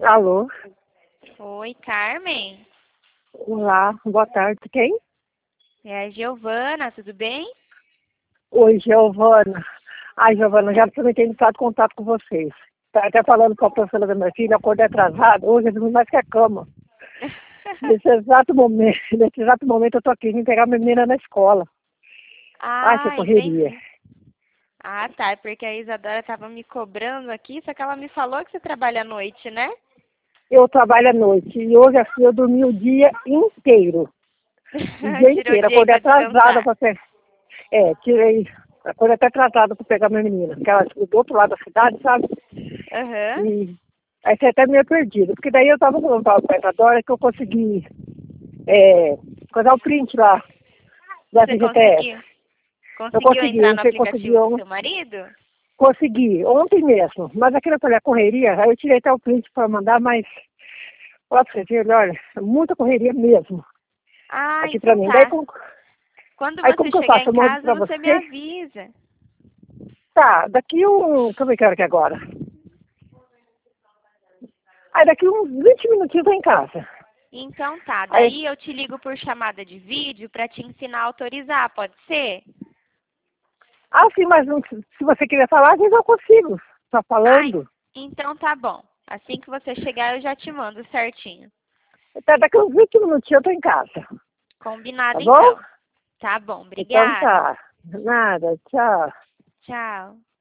Alô? Oi, Carmen. Olá, boa tarde. Quem? É a Giovana, tudo bem? Oi, Giovana. Ai, Giovana, já prometi entrar em contato com vocês. Tá até falando com a professora da minha filha, acordei atrasada. Hoje eu dormi mais que a cama. Nesse exato momento eu tô aqui, vim pegar a menina na escola. Ai, que Ah, correria. entendi. Ah, tá. É porque a Isadora estava me cobrando aqui, só que ela me falou que você trabalha à noite, né? Eu trabalho à noite e hoje assim eu dormi o dia inteiro. O dia Tirou o inteiro. dia aí Acordei pra atrasada descansar. para pegar. Tirei. Acordei até atrasada para pegar minha menina. Porque ela ficou do outro lado da cidade, sabe? Aham. E aí você até meio perdido. Porque daí eu tava falando para a Dora que eu consegui coisar o print lá da Você FGTS. conseguiu? Eu Conseguiu consegui, entrar no eu consegui, aplicativo do seu marido? consegui ontem mesmo. Mas aquilo foi a correria, aí eu tirei até o print para mandar, mas ó, pra você ver, olha, muita correria mesmo Ah, aqui para então mim. tá. Quando Aí como você que eu chegar faço? em Eu mando casa, para você me você? avisa. Tá, daqui deixa eu ver que hora que é agora. Aí daqui uns 20 minutinhos eu tô em casa. Então tá. Aí, Daí eu te ligo por chamada de vídeo pra te ensinar a autorizar, pode ser? sim, mas se você quiser falar, às vezes eu consigo. Tá Ai, falando? então tá bom. Assim que você chegar, eu já te mando certinho. Tá, daqui uns 20 minutinhos eu tô em casa. Tá Combinado bom? então. Tá bom, Então obrigada. tá. Nada, tchau. Tchau.